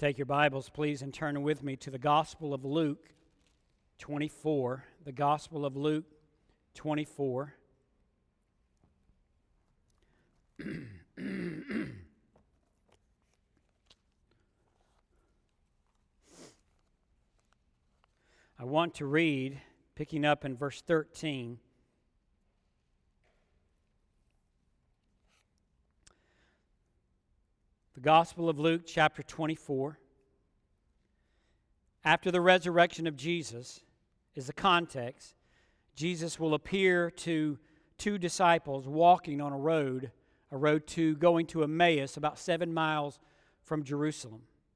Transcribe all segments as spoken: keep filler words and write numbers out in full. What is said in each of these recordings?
Take your Bibles, please, and turn with me to the Gospel of Luke twenty-four. The Gospel of Luke twenty-four. I want to read, picking up in verse thirteen. The Gospel of Luke, chapter twenty-four. After the resurrection of Jesus is the context. Jesus will appear to two disciples walking on a road, a road to going to Emmaus, about seven miles from Jerusalem.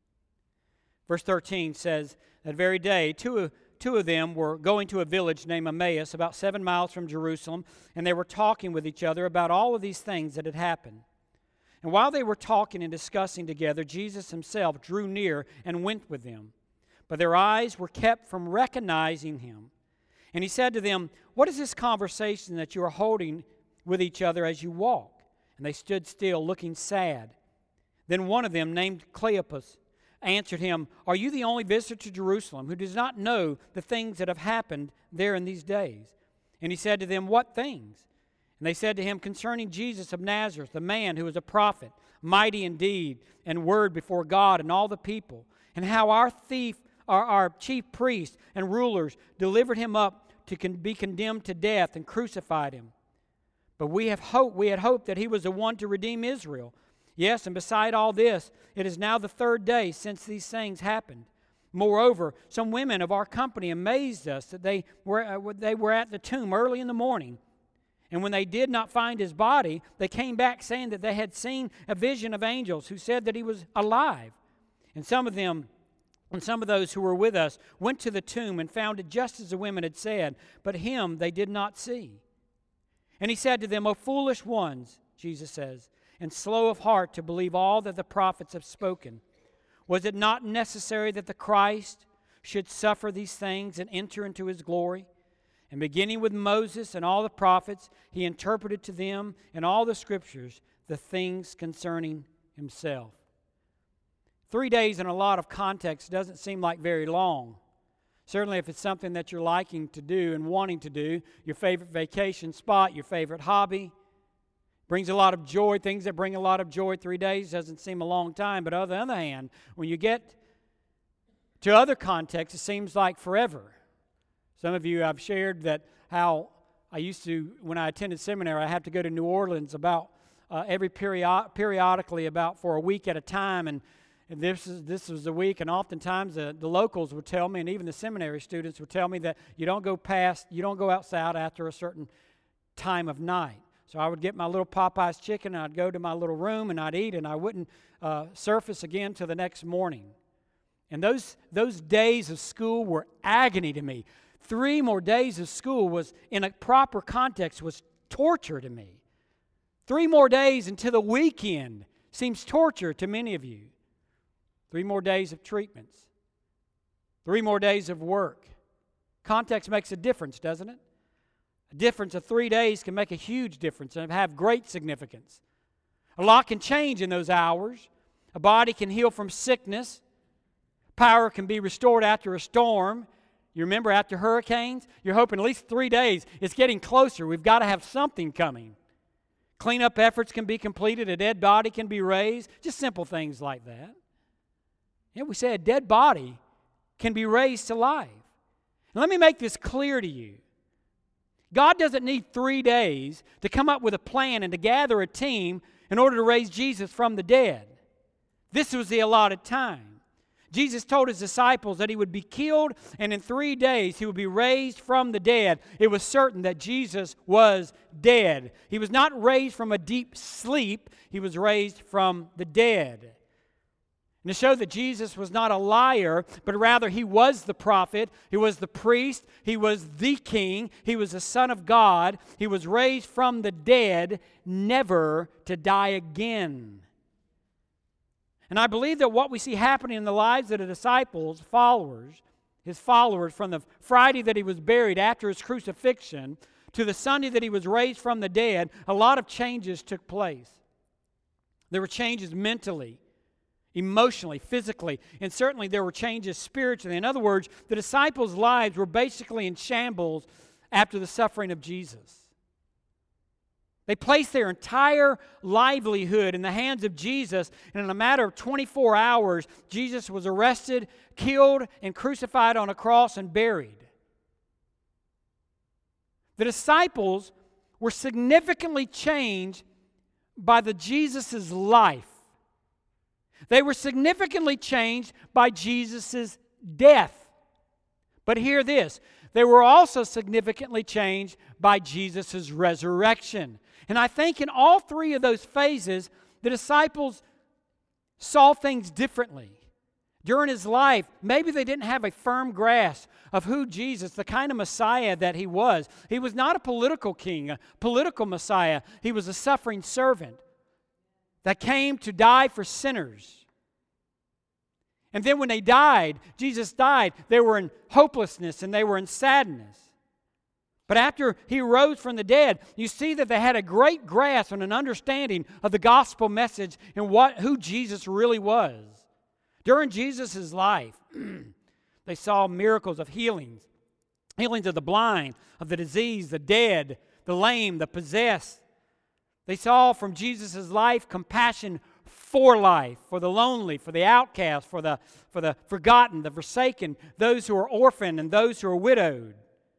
Verse thirteen says, that very day, two, two of them were going to a village named Emmaus, about seven miles from Jerusalem, and they were talking with each other about all of these things that had happened. And while they were talking and discussing together, Jesus himself drew near and went with them. But their eyes were kept from recognizing him. And he said to them, "What is this conversation that you are holding with each other as you walk?" And they stood still, looking sad. Then one of them, named Cleopas, answered him, "Are you the only visitor to Jerusalem who does not know the things that have happened there in these days?" And he said to them, "What things?" And they said to him, "Concerning Jesus of Nazareth, the man who was a prophet, mighty in deed and word before God and all the people, and how our thief, our, our chief priests and rulers delivered him up to con- be condemned to death and crucified him. But we have hoped, we had hoped that he was the one to redeem Israel. Yes, and beside all this, it is now the third day since these things happened. Moreover, some women of our company amazed us that they were, uh, they were at the tomb early in the morning. And when they did not find his body, they came back saying that they had seen a vision of angels who said that he was alive. And some of them, and some of those who were with us, went to the tomb and found it just as the women had said, but him they did not see. And he said to them, "O foolish ones," Jesus says, "and slow of heart to believe all that the prophets have spoken. Was it not necessary that the Christ should suffer these things and enter into his glory? And beginning with Moses and all the prophets, he interpreted to them in all the scriptures the things concerning himself." Three days in a lot of context doesn't seem like very long. Certainly if it's something that you're liking to do and wanting to do, your favorite vacation spot, your favorite hobby, brings a lot of joy. Things that bring a lot of joy, three days doesn't seem a long time. But on the other hand, when you get to other contexts, it seems like forever. Some of you, I've shared that how I used to, when I attended seminary, I had to go to New Orleans about uh, every period, periodically about for a week at a time, and, and this is this was the week, and oftentimes the, the locals would tell me, and even the seminary students would tell me that you don't go past, you don't go outside after a certain time of night. So I would get my little Popeye's chicken, and I'd go to my little room, and I'd eat, and I wouldn't uh, surface again till the next morning. And those those days of school were agony to me. Three more days of school was, in a proper context, was torture to me. Three more days until the weekend seems torture to many of you. Three more days of treatments. Three more days of work. Context makes a difference, doesn't it? A difference of three days can make a huge difference and have great significance. A lot can change in those hours. A body can heal from sickness. Power can be restored after a storm. You remember after hurricanes? You're hoping at least three days. It's getting closer. We've got to have something coming. Cleanup efforts can be completed. A dead body can be raised. Just simple things like that. Yeah, we say a dead body can be raised to life. And let me make this clear to you. God doesn't need three days to come up with a plan and to gather a team in order to raise Jesus from the dead. This was the allotted time. Jesus told his disciples that he would be killed and in three days he would be raised from the dead. It was certain that Jesus was dead. He was not raised from a deep sleep. He was raised from the dead. And to show that Jesus was not a liar, but rather he was the prophet, he was the priest, he was the king, he was the Son of God, he was raised from the dead, never to die again. And I believe that what we see happening in the lives of the disciples, followers, his followers, from the Friday that he was buried after his crucifixion to the Sunday that he was raised from the dead, a lot of changes took place. There were changes mentally, emotionally, physically, and certainly there were changes spiritually. In other words, the disciples' lives were basically in shambles after the suffering of Jesus. They placed their entire livelihood in the hands of Jesus, and in a matter of twenty-four hours, Jesus was arrested, killed, and crucified on a cross and buried. The disciples were significantly changed by the Jesus' life. They were significantly changed by Jesus' death. But hear this, they were also significantly changed by Jesus' resurrection. And I think in all three of those phases, the disciples saw things differently. During his life, maybe they didn't have a firm grasp of who Jesus, the kind of Messiah that he was. He was not a political king, a political Messiah. He was a suffering servant that came to die for sinners. And then when they died, Jesus died, they were in hopelessness and they were in sadness. But after he rose from the dead, you see that they had a great grasp and an understanding of the gospel message and what who Jesus really was. During Jesus' life, they saw miracles of healings, healings of the blind, of the diseased, the dead, the lame, the possessed. They saw from Jesus' life compassion for life, for the lonely, for the outcast, for the, for the forgotten, the forsaken, those who are orphaned and those who are widowed.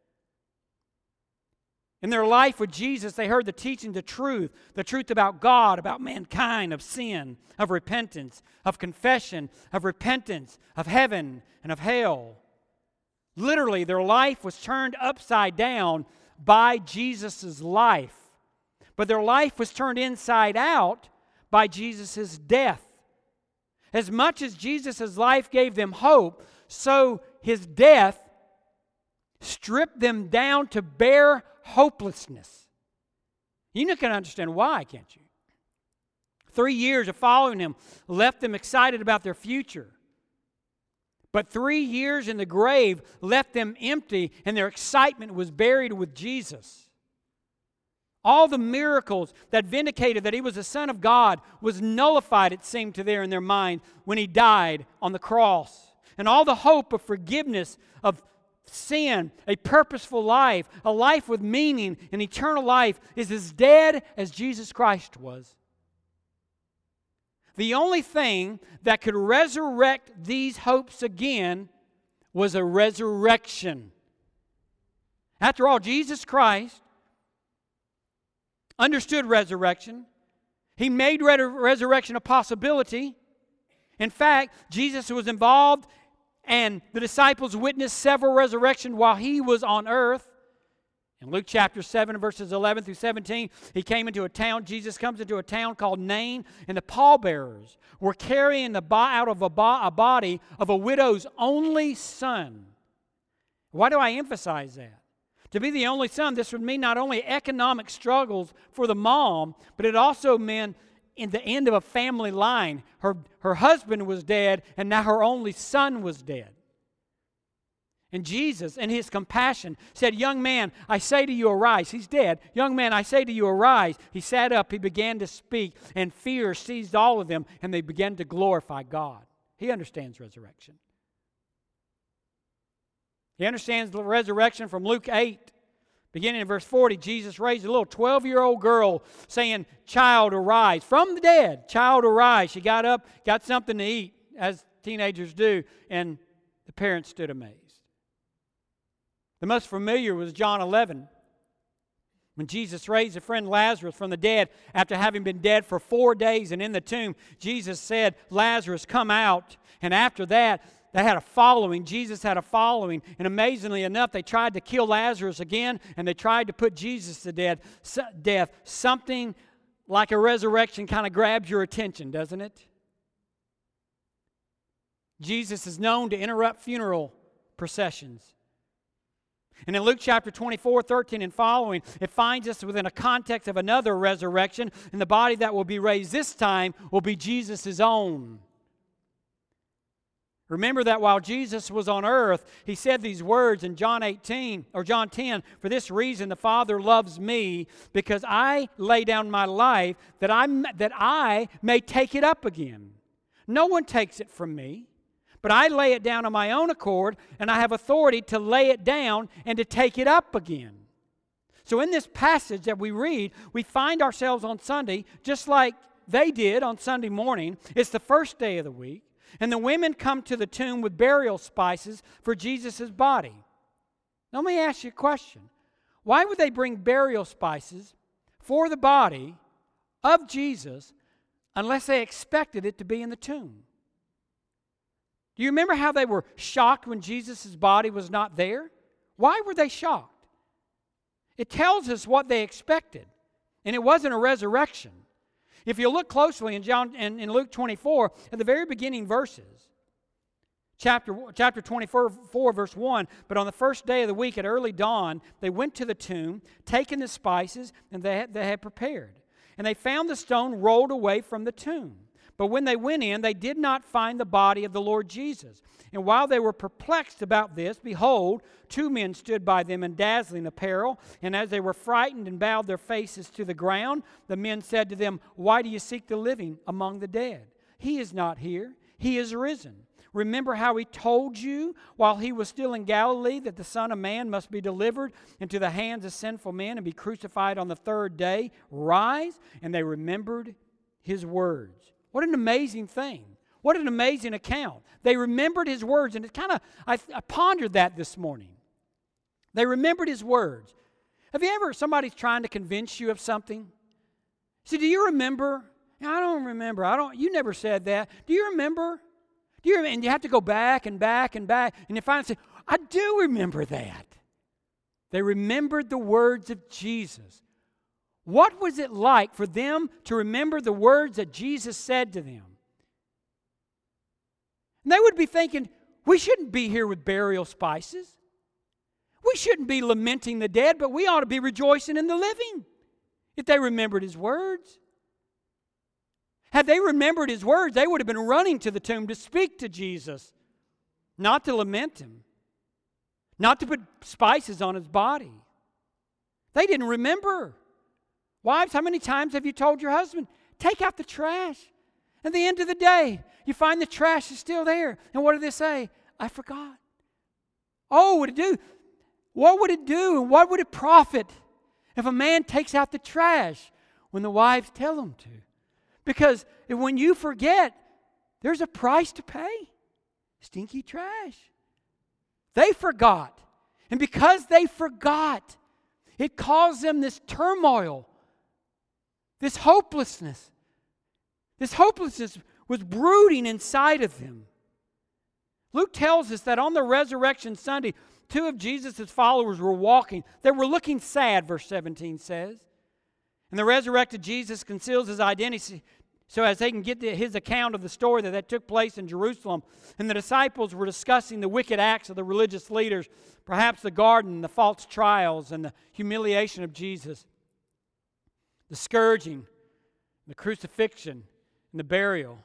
In their life with Jesus, they heard the teaching, the truth, the truth about God, about mankind, of sin, of repentance, of confession, of repentance, of heaven, and of hell. Literally, their life was turned upside down by Jesus' life. But their life was turned inside out by Jesus' death. As much as Jesus' life gave them hope, so his death stripped them down to bare hopelessness. You can understand why, can't you? Three years of following him left them excited about their future. But three years in the grave left them empty, and their excitement was buried with Jesus. All the miracles that vindicated that he was the Son of God was nullified, it seemed to them in their mind, when he died on the cross. And all the hope of forgiveness, of sin, a purposeful life, a life with meaning, an eternal life, is as dead as Jesus Christ was. The only thing that could resurrect these hopes again was a resurrection. After all, Jesus Christ understood resurrection. He made re- resurrection a possibility. In fact, Jesus was involved and the disciples witnessed several resurrections while he was on earth. In Luke chapter seven, verses eleven through seventeen, he came into a town. Jesus comes into a town called Nain, and the pallbearers were carrying the bo- out of a, bo- a body of a widow's only son. Why do I emphasize that? To be the only son, this would mean not only economic struggles for the mom, but it also meant in the end of a family line. Her, her husband was dead, and now her only son was dead. And Jesus, in his compassion, said, "Young man, I say to you, arise." He's dead. "Young man, I say to you, arise." He sat up, he began to speak, and fear seized all of them, and they began to glorify God. He understands resurrection. He understands the resurrection from Luke eight. Beginning in verse forty, Jesus raised a little twelve-year-old girl saying, "Child, arise." From the dead, "Child, arise." She got up, got something to eat, as teenagers do, and the parents stood amazed. The most familiar was John eleven, when Jesus raised a friend Lazarus from the dead after having been dead for four days and in the tomb. Jesus said, "Lazarus, come out." And after that, they had a following. Jesus had a following. And amazingly enough, they tried to kill Lazarus again, and they tried to put Jesus to death. death. Something like a resurrection kind of grabs your attention, doesn't it? Jesus is known to interrupt funeral processions. And in Luke chapter twenty-four, thirteen and following, it finds us within a context of another resurrection, and the body that will be raised this time will be Jesus' own. Remember that while Jesus was on earth, he said these words in John eighteen or John ten, "For this reason the Father loves me, because I lay down my life that I that I may take it up again." No one takes it from me, but I lay it down on my own accord, and I have authority to lay it down and to take it up again. So in this passage that we read, we find ourselves on Sunday, just like they did on Sunday morning. It's the first day of the week, and the women come to the tomb with burial spices for Jesus' body. Now, let me ask you a question. Why would they bring burial spices for the body of Jesus unless they expected it to be in the tomb? Do you remember how they were shocked when Jesus' body was not there? Why were they shocked? It tells us what they expected, and it wasn't a resurrection. If you look closely in John in, in Luke twenty-four, at the very beginning verses, chapter, chapter twenty-four, verse one, but on the first day of the week at early dawn, they went to the tomb, taking the spices and they had, they had prepared. And they found the stone rolled away from the tomb. But when they went in, they did not find the body of the Lord Jesus. And while they were perplexed about this, behold, two men stood by them in dazzling apparel. And as they were frightened and bowed their faces to the ground, the men said to them, "Why do you seek the living among the dead? He is not here. He is risen. Remember how he told you while he was still in Galilee that the Son of Man must be delivered into the hands of sinful men and be crucified on the third day. Rise." And they remembered his words. What an amazing thing. What an amazing account. They remembered his words, and it kind of, I, I pondered that this morning. They remembered his words. Have you ever, somebody's trying to convince you of something? See, do you remember? I don't remember. I don't. You never said that. Do you remember? Do you? And you have to go back and back and back, and you finally say, "I do remember that." They remembered the words of Jesus. What was it like for them to remember the words that Jesus said to them? And they would be thinking, we shouldn't be here with burial spices. We shouldn't be lamenting the dead, but we ought to be rejoicing in the living. If they remembered his words. Had they remembered his words, they would have been running to the tomb to speak to Jesus, not to lament him, not to put spices on his body. They didn't remember. Wives, how many times have you told your husband, take out the trash? At the end of the day, you find the trash is still there. And what do they say? I forgot. Oh, what would it do? What would it do and what would it profit if a man takes out the trash when the wives tell him to? Because when you forget, there's a price to pay. Stinky trash. They forgot. And because they forgot, it caused them this turmoil, this hopelessness. This hopelessness was brooding inside of them. Luke tells us that on the resurrection Sunday, two of Jesus' followers were walking. They were looking sad, verse seventeen says. And the resurrected Jesus conceals his identity so as they can get his account of the story that, that took place in Jerusalem. And the disciples were discussing the wicked acts of the religious leaders, perhaps the garden, the false trials, and the humiliation of Jesus, the scourging, the crucifixion, and the burial.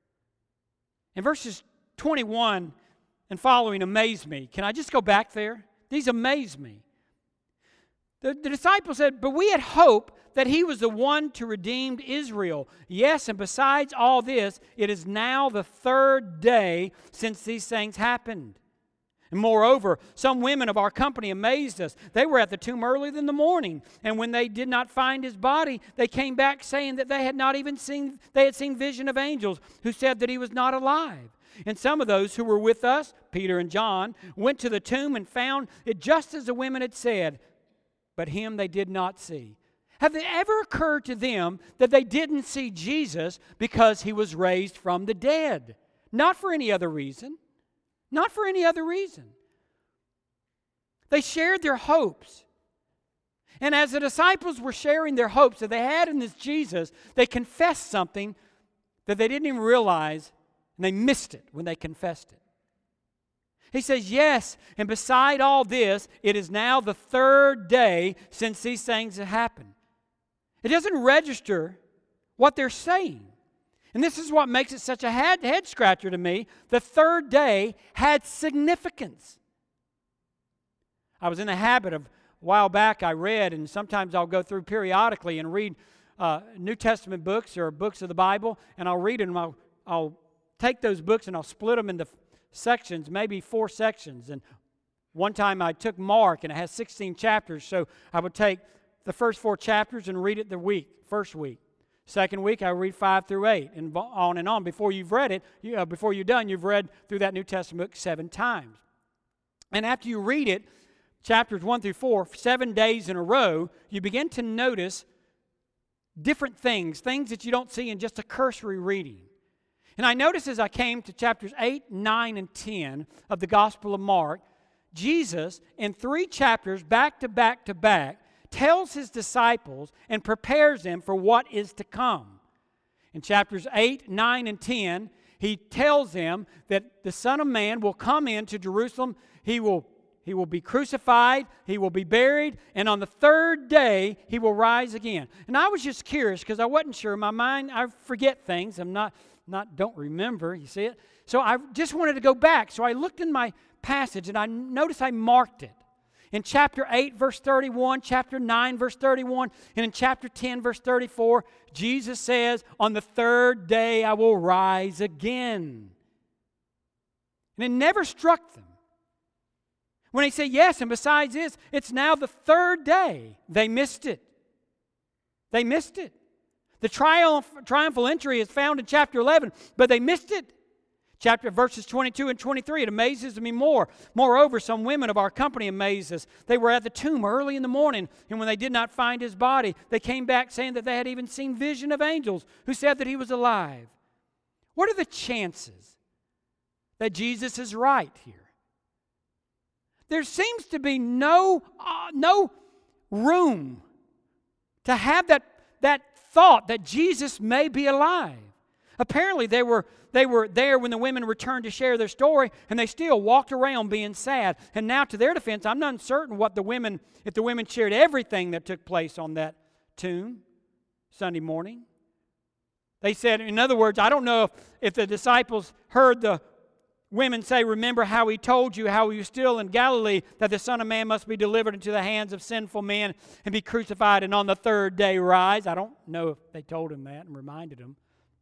And verses twenty-one and following amaze me. Can I just go back there? These amaze me. The, the disciples said, but we had hoped that he was the one to redeem Israel. Yes, and besides all this, it is now the third day since these things happened. And moreover, some women of our company amazed us. They were at the tomb early in the morning, and when they did not find his body, they came back saying that they had not even seen, they had seen vision of angels who said that he was not alive. And some of those who were with us, Peter and John, went to the tomb and found it just as the women had said, but him they did not see. Have it ever occurred to them that they didn't see Jesus because he was raised from the dead? Not for any other reason. Not for any other reason. They shared their hopes. And as the disciples were sharing their hopes that they had in this Jesus, they confessed something that they didn't even realize, and they missed it when they confessed it. He says, yes, and beside all this, it is now the third day since these things have happened. It doesn't register what they're saying. And this is what makes it such a head, head scratcher to me. The third day had significance. I was in the habit of, a while back I read, and sometimes I'll go through periodically and read uh, New Testament books or books of the Bible, and I'll read it and I'll, I'll take those books and I'll split them into sections, maybe four sections. And one time I took Mark, and it has sixteen chapters, so I would take the first four chapters and read it the week, first week. Second week, I read five through eight, and on and on. Before you've read it, you, uh, before you're done, you've read through that New Testament book seven times. And after you read it, chapters one through four, seven days in a row, you begin to notice different things, things that you don't see in just a cursory reading. And I noticed as I came to chapters eight, nine, and ten of the Gospel of Mark, Jesus, in three chapters, back to back to back, tells his disciples and prepares them for what is to come. In chapters eight, nine, and ten, he tells them that the Son of Man will come into Jerusalem. He will, he will be crucified, he will be buried, and on the third day, he will rise again. And I was just curious because I wasn't sure. In my mind, I forget things. I'm not, not don't remember, you see it? So I just wanted to go back. So I looked in my passage, and I noticed I marked it. In chapter eight, verse thirty-one, chapter nine, verse thirty-one, and in chapter ten, verse thirty-four, Jesus says, on the third day I will rise again. And it never struck them. When they say yes, and besides this, it's now the third day, they missed it. They missed it. The triumph, triumphal entry is found in chapter eleven, but they missed it. Chapter verses twenty-two and twenty-three, it amazes me more. Moreover, some women of our company amazed us. They were at the tomb early in the morning, and when they did not find his body, they came back saying that they had even seen vision of angels who said that he was alive. What are the chances that Jesus is right here? There seems to be no, uh, no room to have that, that thought that Jesus may be alive. Apparently, they were, they were there when the women returned to share their story, and they still walked around being sad. And now, to their defense, I'm not uncertain what the women, if the women shared everything that took place on that tomb Sunday morning. They said, in other words, I don't know if, if the disciples heard the women say, remember how he told you how he was still in Galilee, that the Son of Man must be delivered into the hands of sinful men and be crucified and on the third day rise. I don't know if they told him that and reminded him.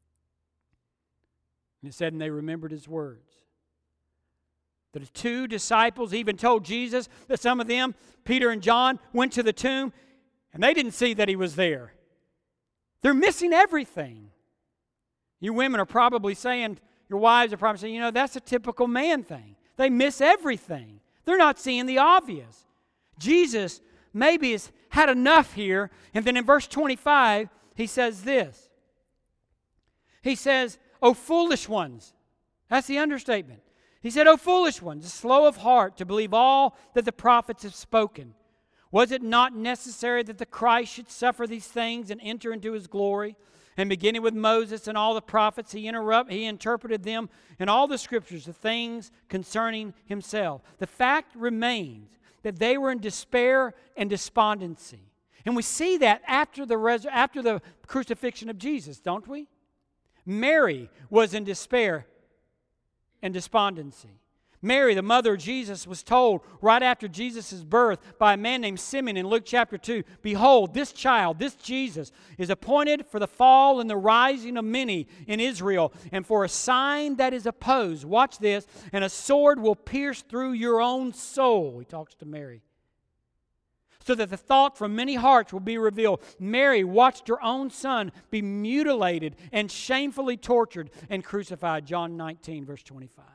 And it said, and they remembered his words. The two disciples even told Jesus that some of them, Peter and John, went to the tomb and they didn't see that he was there. They're missing everything. You women are probably saying, your wives are probably saying, you know, that's a typical man thing. They miss everything. They're not seeing the obvious. Jesus maybe has had enough here. And then in verse twenty-five, he says this. He says, O foolish ones. That's the understatement. He said, O foolish ones, slow of heart to believe all that the prophets have spoken. Was it not necessary that the Christ should suffer these things and enter into his glory? And beginning with Moses and all the prophets, he interrupt, he interpreted them in all the scriptures, the things concerning himself. The fact remains that they were in despair and despondency. And we see that after the, res- after the crucifixion of Jesus, don't we? Mary was in despair and despondency. Mary, the mother of Jesus, was told right after Jesus' birth by a man named Simeon in Luke chapter two, behold, this child, this Jesus, is appointed for the fall and the rising of many in Israel, and for a sign that is opposed. Watch this. And a sword will pierce through your own soul. He talks to Mary. So that the thought from many hearts will be revealed. Mary watched her own son be mutilated and shamefully tortured and crucified. John nineteen, verse twenty-five.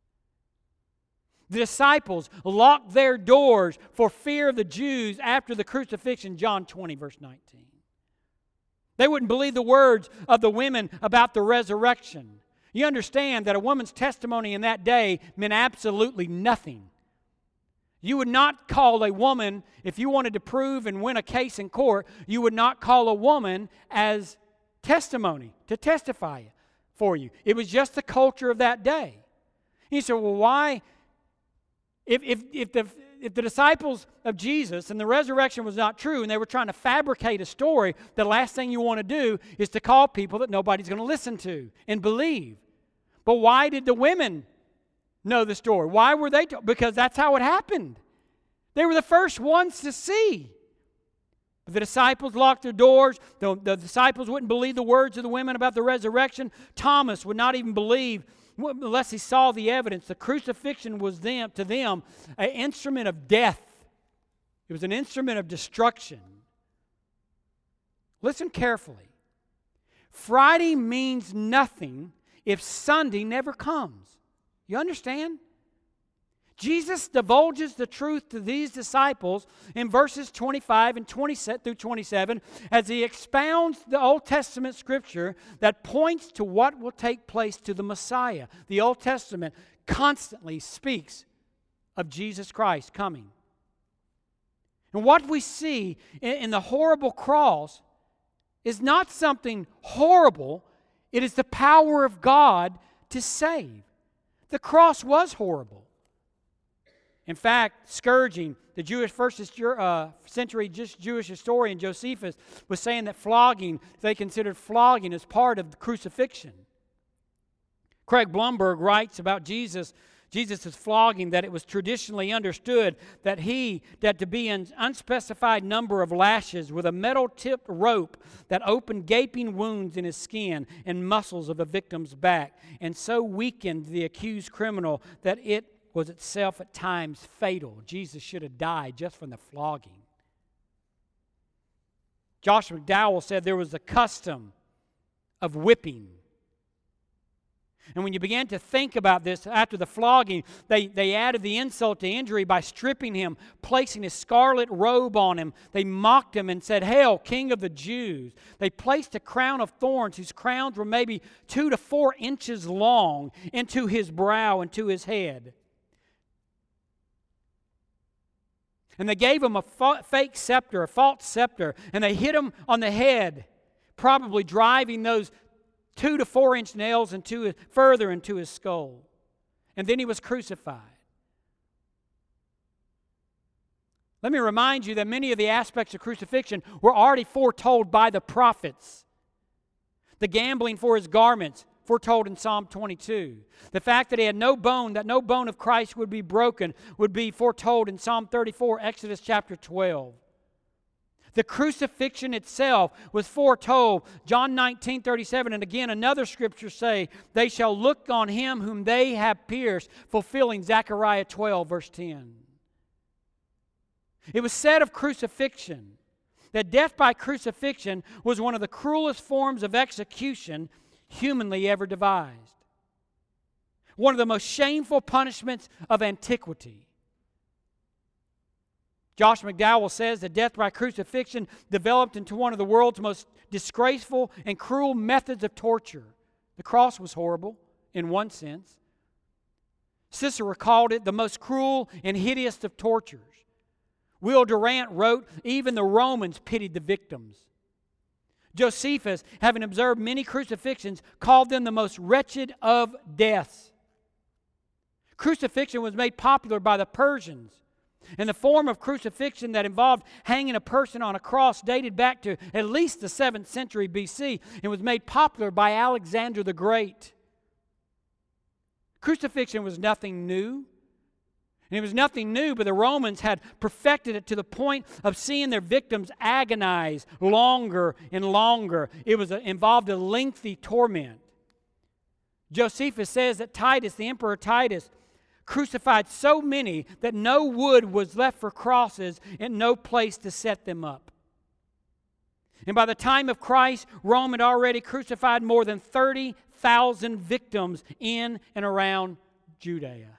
The disciples locked their doors for fear of the Jews after the crucifixion. John twenty, verse nineteen. They wouldn't believe the words of the women about the resurrection. You understand that a woman's testimony in that day meant absolutely nothing. You would not call a woman, if you wanted to prove and win a case in court, you would not call a woman as testimony, to testify for you. It was just the culture of that day. And you say, well, why? If, if, if, the, if the disciples of Jesus and the resurrection was not true and they were trying to fabricate a story, the last thing you want to do is to call people that nobody's going to listen to and believe. But why did the women know the story? Why were they? T- because that's how it happened. They were the first ones to see. But the disciples locked their doors. The, the disciples wouldn't believe the words of the women about the resurrection. Thomas would not even believe unless he saw the evidence. The crucifixion was them, to them an instrument of death. It was an instrument of destruction. Listen carefully. Friday means nothing if Sunday never comes. You understand? Jesus divulges the truth to these disciples in verses twenty-five and twenty through twenty-seven as he expounds the Old Testament scripture that points to what will take place to the Messiah. The Old Testament constantly speaks of Jesus Christ coming. And what we see in the horrible cross is not something horrible. It is the power of God to save. The cross was horrible. In fact, scourging, the Jewish first uh, century Jewish historian Josephus was saying that flogging, they considered flogging as part of the crucifixion. Craig Blomberg writes about Jesus, Jesus' flogging, that it was traditionally understood that he, that to be an unspecified number of lashes with a metal-tipped rope that opened gaping wounds in his skin and muscles of a victim's back, and so weakened the accused criminal that it was itself at times fatal. Jesus should have died just from the flogging. Josh McDowell said there was a custom of whipping. And when you began to think about this, after the flogging, they, they added the insult to injury by stripping him, placing his scarlet robe on him. They mocked him and said, "Hail, King of the Jews." They placed a crown of thorns, whose crowns were maybe two to four inches long, into his brow and to his head. And they gave him a fa- fake scepter, a false scepter, and they hit him on the head, probably driving those two to four inch nails into further into his skull. And then he was crucified. Let me remind you that many of the aspects of crucifixion were already foretold by the prophets. The gambling for his garments, foretold in Psalm twenty-two. The fact that he had no bone, that no bone of Christ would be broken, would be foretold in Psalm thirty-four, Exodus chapter twelve. The crucifixion itself was foretold, John nineteen thirty-seven, and again another scripture say, "They shall look on him whom they have pierced," fulfilling Zechariah twelve, verse ten. It was said of crucifixion that death by crucifixion was one of the cruelest forms of execution humanly ever devised. One of the most shameful punishments of antiquity. Josh McDowell says that death by crucifixion developed into one of the world's most disgraceful and cruel methods of torture. The cross was horrible in one sense. Cicero called it the most cruel and hideous of tortures. Will Durant wrote, "Even the Romans pitied the victims." Josephus, having observed many crucifixions, called them the most wretched of deaths. Crucifixion was made popular by the Persians. And the form of crucifixion that involved hanging a person on a cross dated back to at least the seventh century B C and was made popular by Alexander the Great. Crucifixion was nothing new. And it was nothing new, but the Romans had perfected it to the point of seeing their victims agonize longer and longer. It was a, involved a lengthy torment. Josephus says that Titus, the Emperor Titus, crucified so many that no wood was left for crosses and no place to set them up. And by the time of Christ, Rome had already crucified more than thirty thousand victims in and around Judea.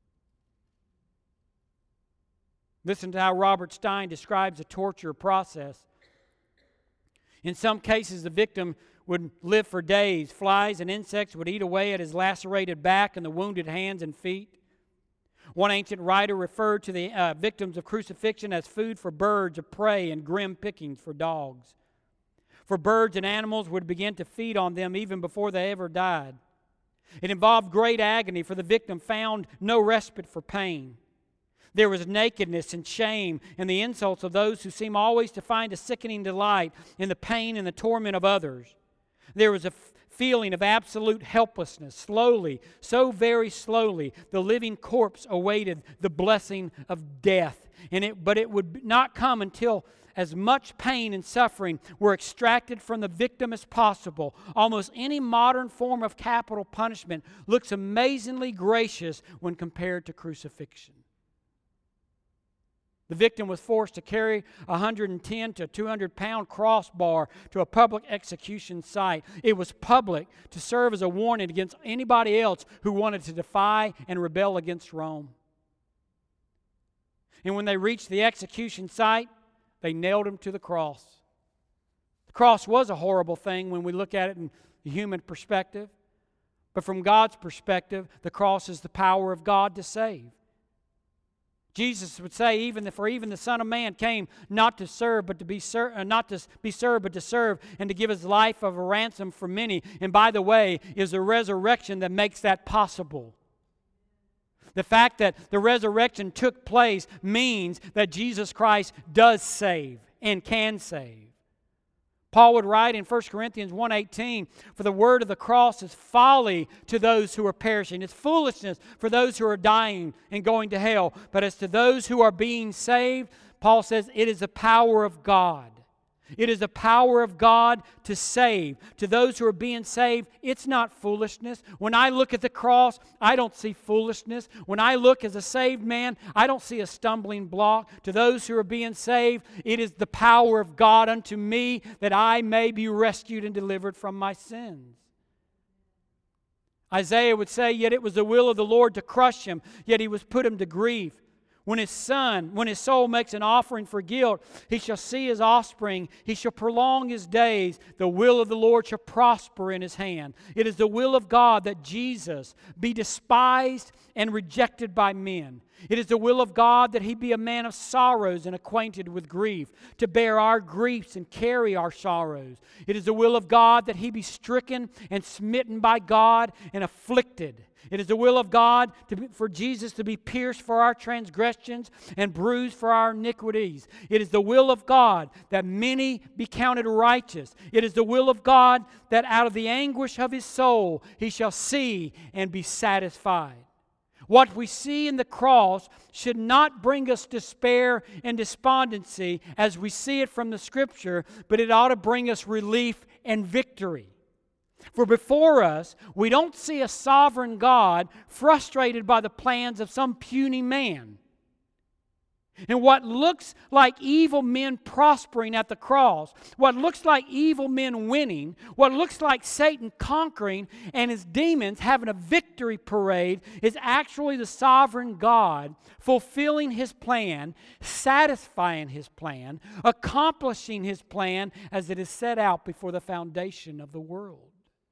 Listen to how Robert Stein describes the torture process. In some cases, the victim would live for days. Flies and insects would eat away at his lacerated back and the wounded hands and feet. One ancient writer referred to the uh, victims of crucifixion as food for birds of prey and grim pickings for dogs. For birds and animals would begin to feed on them even before they ever died. It involved great agony, for the victim found no respite for pain. There was nakedness and shame and the insults of those who seem always to find a sickening delight in the pain and the torment of others. There was a f- feeling of absolute helplessness. Slowly, so very slowly, the living corpse awaited the blessing of death. And it, but it would not come until as much pain and suffering were extracted from the victim as possible. Almost any modern form of capital punishment looks amazingly gracious when compared to crucifixion. The victim was forced to carry a one hundred ten to two hundred pound crossbar to a public execution site. It was public to serve as a warning against anybody else who wanted to defy and rebel against Rome. And when they reached the execution site, they nailed him to the cross. The cross was a horrible thing when we look at it in the human perspective. But from God's perspective, the cross is the power of God to save. Jesus would say, even for even the Son of Man came not to serve, but to be ser- uh, not to be served, but to serve, and to give His life of a ransom for many. And by the way, is the resurrection that makes that possible. The fact that the resurrection took place means that Jesus Christ does save and can save. Paul would write in First Corinthians one eighteen, "For the word of the cross is folly to those who are perishing. It's foolishness for those who are dying and going to hell. But as to those who are being saved," Paul says, "it is the power of God." It is the power of God to save. To those who are being saved, it's not foolishness. When I look at the cross, I don't see foolishness. When I look as a saved man, I don't see a stumbling block. To those who are being saved, it is the power of God unto me that I may be rescued and delivered from my sins. Isaiah would say, "Yet it was the will of the Lord to crush him, yet He was put him to grief. When his son, when his soul makes an offering for guilt, he shall see his offspring. He shall prolong his days. The will of the Lord shall prosper in his hand." It is the will of God that Jesus be despised and rejected by men. It is the will of God that He be a man of sorrows and acquainted with grief, to bear our griefs and carry our sorrows. It is the will of God that He be stricken and smitten by God and afflicted. It is the will of God to be, for Jesus to be pierced for our transgressions and bruised for our iniquities. It is the will of God that many be counted righteous. It is the will of God that out of the anguish of His soul He shall see and be satisfied. What we see in the cross should not bring us despair and despondency as we see it from the Scripture, but it ought to bring us relief and victory. For before us, we don't see a sovereign God frustrated by the plans of some puny man. And what looks like evil men prospering at the cross, what looks like evil men winning, what looks like Satan conquering and his demons having a victory parade is actually the sovereign God fulfilling His plan, satisfying His plan, accomplishing His plan as it is set out before the foundation of the world.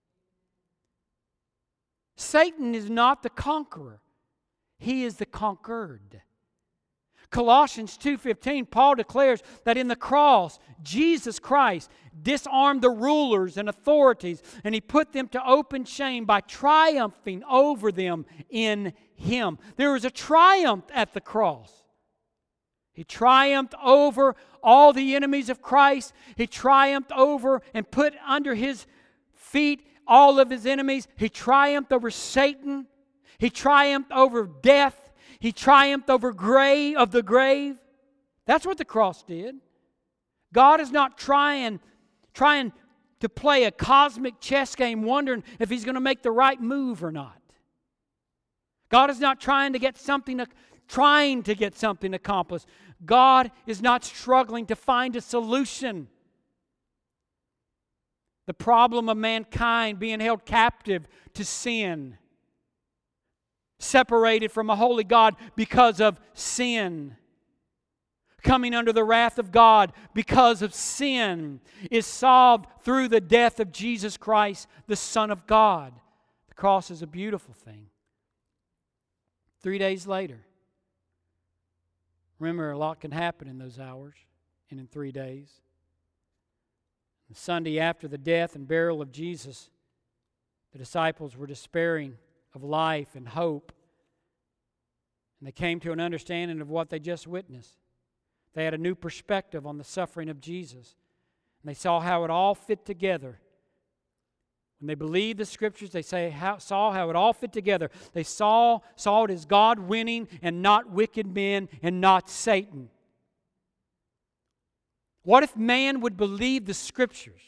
Satan is not the conqueror. He is the conquered. Colossians two fifteen, Paul declares that in the cross, Jesus Christ disarmed the rulers and authorities, and He put them to open shame by triumphing over them in Him. There was a triumph at the cross. He triumphed over all the enemies of Christ. He triumphed over and put under His feet all of His enemies. He triumphed over Satan. He triumphed over death. He triumphed over grave of the grave. That's what the cross did. God is not trying, trying to play a cosmic chess game wondering if He's going to make the right move or not. God is not trying to get something, trying to get something accomplished. God is not struggling to find a solution. The problem of mankind being held captive to sin, separated from a holy God because of sin, coming under the wrath of God because of sin, is solved through the death of Jesus Christ, the Son of God. The cross is a beautiful thing. Three days later, remember, a lot can happen in those hours and in three days. The Sunday after the death and burial of Jesus, the disciples were despairing of life and hope. And they came to an understanding of what they just witnessed. They had a new perspective on the suffering of Jesus. And they saw how it all fit together. When they believed the Scriptures, they say, how, saw how it all fit together. They saw, saw it as God winning and not wicked men and not Satan. What if man would believe the Scriptures?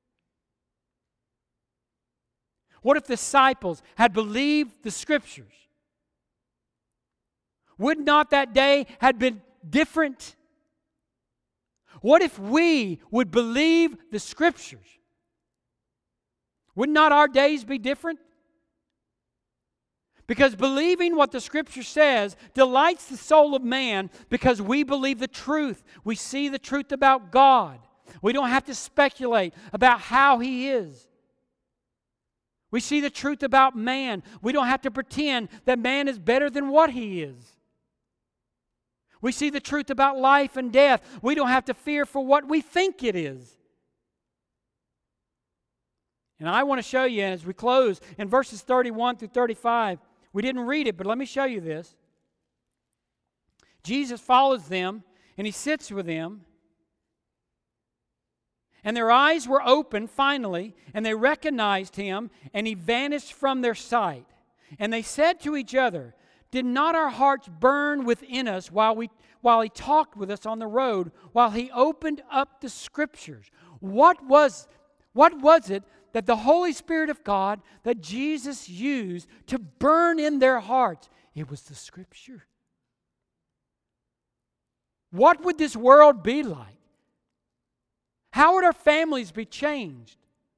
What if the disciples had believed the Scriptures? Would not that day have been different? What if we would believe the Scriptures? Would not our days be different? Because believing what the Scripture says delights the soul of man because we believe the truth. We see the truth about God. We don't have to speculate about how He is. We see the truth about man. We don't have to pretend that man is better than what he is. We see the truth about life and death. We don't have to fear for what we think it is. And I want to show you as we close in verses thirty-one through thirty-five. We didn't read it, but let me show you this. Jesus follows them and He sits with them. And their eyes were opened finally, and they recognized Him, and He vanished from their sight. And they said to each other, "Did not our hearts burn within us while we while He talked with us on the road, while He opened up the Scriptures?" What was, what was it that the Holy Spirit of God, that Jesus used to burn in their hearts? It was the Scripture. What would this world be like? How would our families be changed?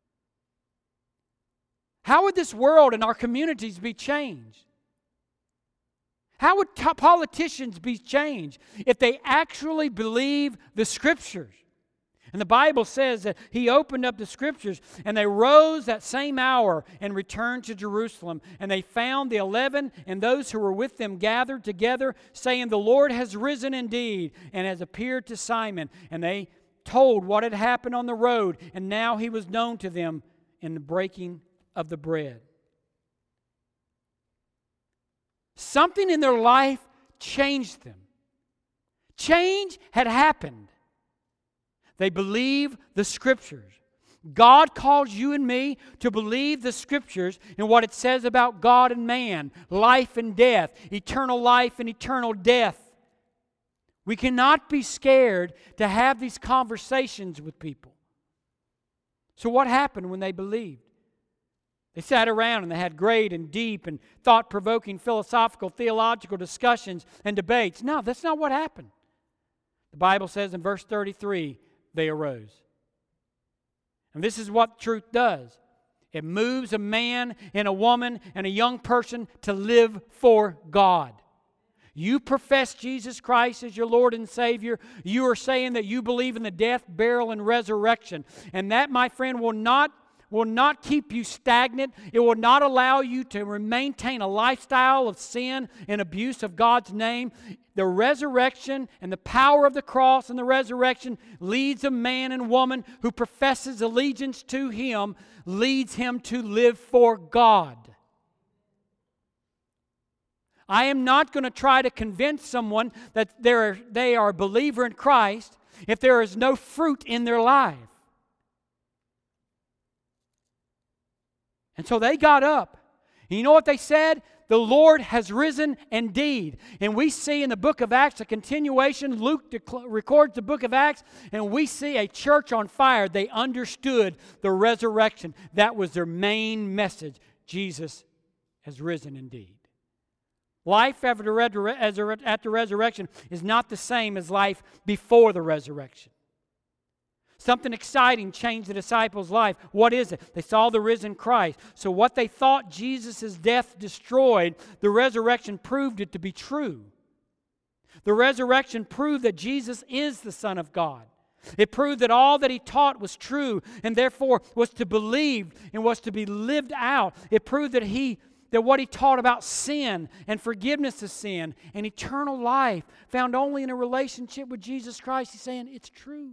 How would this world and our communities be changed? How would t- politicians be changed if they actually believe the Scriptures? And the Bible says that He opened up the Scriptures, and they rose that same hour and returned to Jerusalem. And they found the eleven and those who were with them gathered together, saying, "The Lord has risen indeed and has appeared to Simon." And they told what had happened on the road, and now He was known to them in the breaking of the bread. Something in their life changed them. Change had happened. They believe the Scriptures. God calls you and me to believe the Scriptures and what it says about God and man, life and death, eternal life and eternal death. We cannot be scared to have these conversations with people. So what happened when they believed? They sat around and they had great and deep and thought-provoking philosophical, theological discussions and debates. No, that's not what happened. The Bible says in verse thirty-three, they arose. And this is what truth does. It moves a man and a woman and a young person to live for God. You profess Jesus Christ as your Lord and Savior. You are saying that you believe in the death, burial, and resurrection. And that, my friend, will not, will not keep you stagnant. It will not allow you to maintain a lifestyle of sin and abuse of God's name. The resurrection and the power of the cross and the resurrection leads a man and woman who professes allegiance to Him, leads him to live for God. I am not going to try to convince someone that they're, they are a believer in Christ if there is no fruit in their life. And so they got up. And you know what they said? The Lord has risen indeed. And we see in the book of Acts a continuation. Luke dec- records the book of Acts, and we see a church on fire. They understood the resurrection. That was their main message. Jesus has risen indeed. Life after the resurrection is not the same as life before the resurrection. Something exciting changed the disciples' life. What is it? They saw the risen Christ. So what they thought Jesus' death destroyed, the resurrection proved it to be true. The resurrection proved that Jesus is the Son of God. It proved that all that He taught was true and therefore was to be believed and was to be lived out. It proved that He that what He taught about sin and forgiveness of sin and eternal life found only in a relationship with Jesus Christ. He's saying it's true.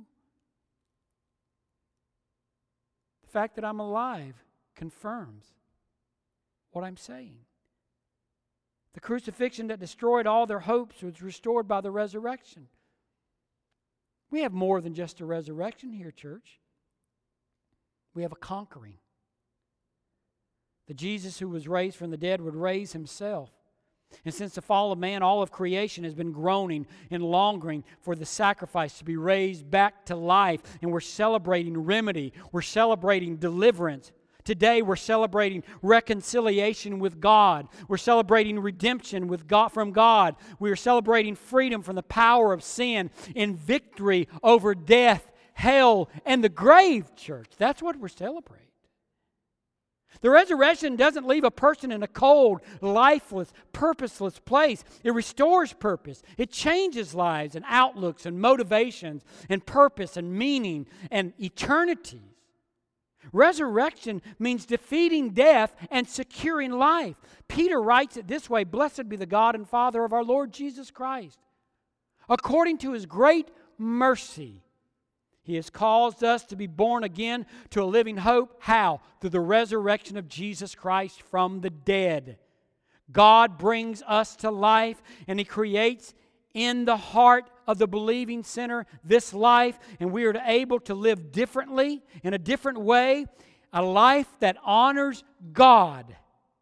The fact that I'm alive confirms what I'm saying. The crucifixion that destroyed all their hopes was restored by the resurrection. We have more than just a resurrection here, church. We have a conquering. The Jesus who was raised from the dead would raise Himself. And since the fall of man, all of creation has been groaning and longing for the sacrifice to be raised back to life. And we're celebrating remedy. We're celebrating deliverance. Today we're celebrating reconciliation with God. We're celebrating redemption with God, from God. We are celebrating freedom from the power of sin and victory over death, hell, and the grave, church. That's what we're celebrating. The resurrection doesn't leave a person in a cold, lifeless, purposeless place. It restores purpose. It changes lives and outlooks and motivations and purpose and meaning and eternities. Resurrection means defeating death and securing life. Peter writes it this way, "Blessed be the God and Father of our Lord Jesus Christ. According to His great mercy, He has caused us to be born again to a living hope." How? Through the resurrection of Jesus Christ from the dead. God brings us to life, and He creates in the heart of the believing sinner this life, and we are able to live differently, in a different way, a life that honors God.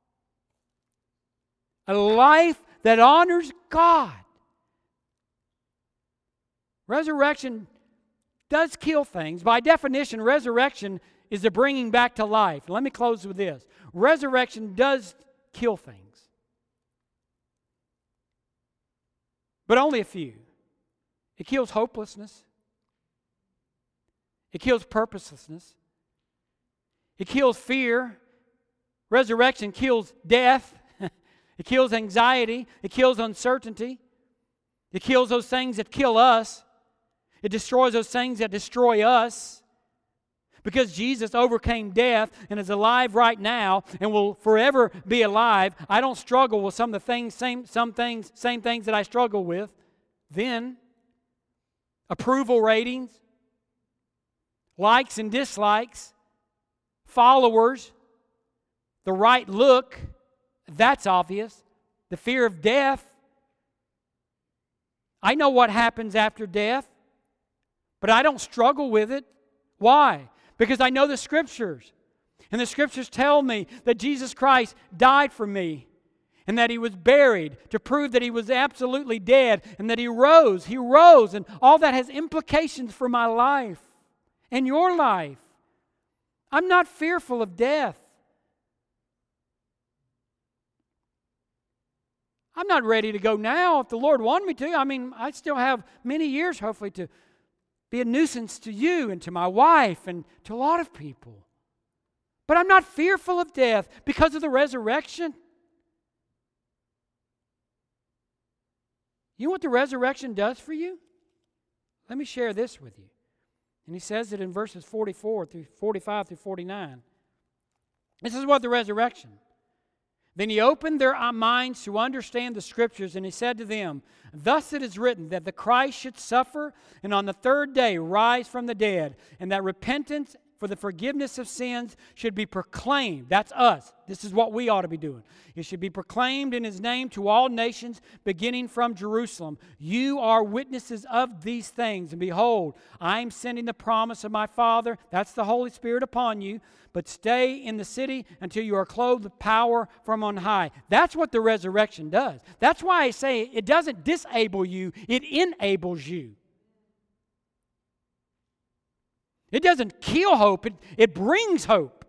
A life that honors God. Resurrection does kill things. By definition, resurrection is the bringing back to life. Let me close with this. Resurrection does kill things. But only a few. It kills hopelessness. It kills purposelessness. It kills fear. Resurrection kills death. It kills anxiety. It kills uncertainty. It kills those things that kill us. It destroys those things that destroy us. Because Jesus overcame death and is alive right now and will forever be alive, I don't struggle with some of the things, same, some things, same things that I struggle with then. Approval ratings, likes and dislikes, followers, the right look, that's obvious. The fear of death. I know what happens after death. But I don't struggle with it. Why? Because I know the Scriptures. And the Scriptures tell me that Jesus Christ died for me. And that He was buried to prove that He was absolutely dead. And that He rose. He rose. And all that has implications for my life. And your life. I'm not fearful of death. I'm not ready to go now if the Lord wanted me to. I mean, I still have many years hopefully to be a nuisance to you and to my wife and to a lot of people. But I'm not fearful of death because of the resurrection. You know what the resurrection does for you? Let me share this with you. And he says it in verses forty-four through forty-five through forty-nine. This is what the resurrection. Then He opened their minds to understand the Scriptures, and He said to them, "Thus it is written that the Christ should suffer, and on the third day rise from the dead, and that repentance for the forgiveness of sins should be proclaimed." That's us. This is what we ought to be doing. "It should be proclaimed in His name to all nations, beginning from Jerusalem. You are witnesses of these things. And behold, I am sending the promise of my Father," that's the Holy Spirit, "upon you. But stay in the city until you are clothed with power from on high." That's what the resurrection does. That's why I say it doesn't disable you, it enables you. It doesn't kill hope, it, it brings hope.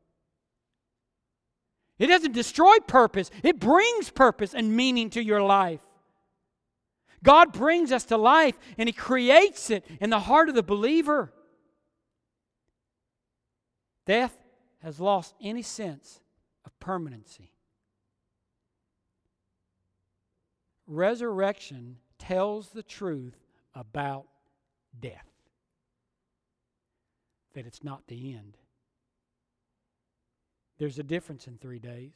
It doesn't destroy purpose, it brings purpose and meaning to your life. God brings us to life and He creates it in the heart of the believer. Death has lost any sense of permanency. Resurrection tells the truth about death. That it's not the end. There's a difference in three days.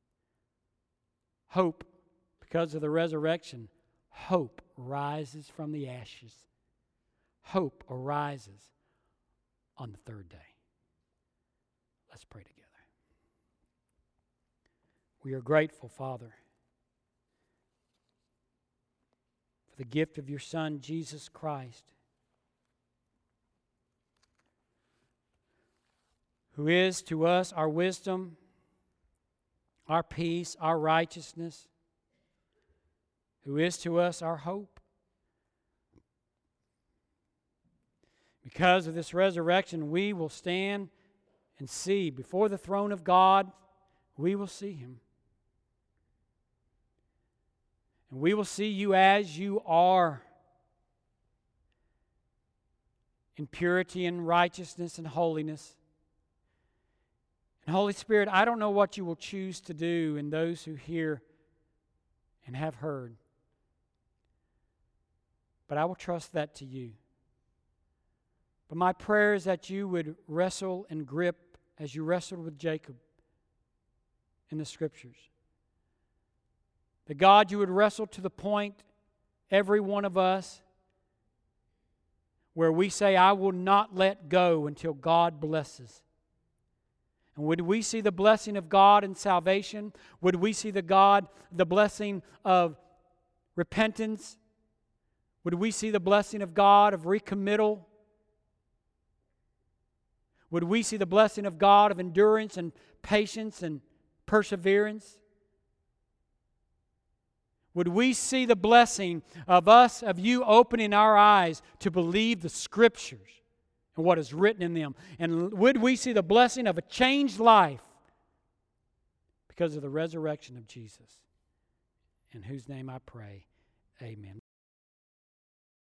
Hope, because of the resurrection, hope rises from the ashes. Hope arises on the third day. Let's pray together. We are grateful, Father, for the gift of your Son, Jesus Christ, who is to us our wisdom, our peace, our righteousness, who is to us our hope. Because of this resurrection, we will stand and see before the throne of God. We will see Him. And we will see you as you are, in purity and righteousness and holiness. And Holy Spirit, I don't know what you will choose to do in those who hear and have heard, but I will trust that to you. But my prayer is that you would wrestle and grip as you wrestled with Jacob in the Scriptures. That God, you would wrestle to the point, every one of us, where we say, I will not let go until God blesses. And would we see the blessing of God in salvation? Would we see the God, the blessing of repentance? Would we see the blessing of God of recommittal? Would we see the blessing of God of endurance and patience and perseverance? Would we see the blessing of us, of you opening our eyes to believe the Scriptures and what is written in them? And would we see the blessing of a changed life because of the resurrection of Jesus? In whose name I pray, amen.